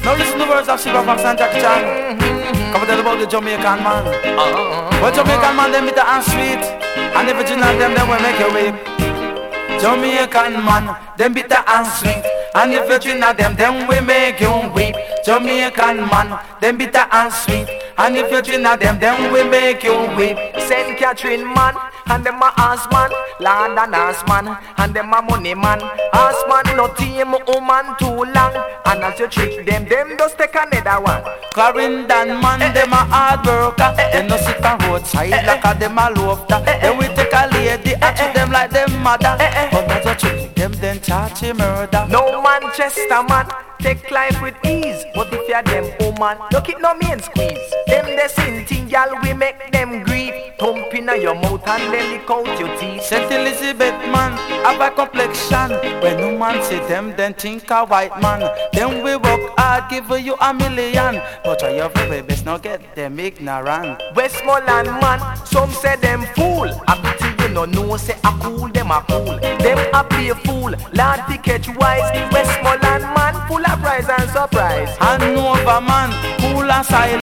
Now listen to the words of Silver Fox and Jackie Chan. Come tell about the Jamaican man. Well, Jamaican man, them bitter and sweet, and the virgin of them will make you weep. Jamaican man, them bitter and sweet, and the virgin of them will make you weep. Jamaican man, them bitter and sweet, and the virgin of them will make you weep. Saint Catherine man, and them a ass man, land and ass man, and them a money man. Ass man no team woman too long, and as you trick them just take another one. Clarendon man, them a hard worker, they no sit on roadside like a them a lofter. Then we take a lady and treat them like them mother, but as you trick them then charge him murder. No Manchester man, take life with ease, but if you're them woman, look it no mean squeeze. Them the sin thing, y'all, we make them grieve. Thump in your mouth and then lick out your teeth. Saint Elizabeth man, have a complexion. When no man see them, then think a white man. Then we work hard, give you a million, but try your very best, not get them ignorant. Westmoreland man, some say them fool. I bet you no know, say I cool, them a fool. Them a play fool, Lord to catch wise. Westmoreland man, full of rise and surprise. And Nova man, cool and silent.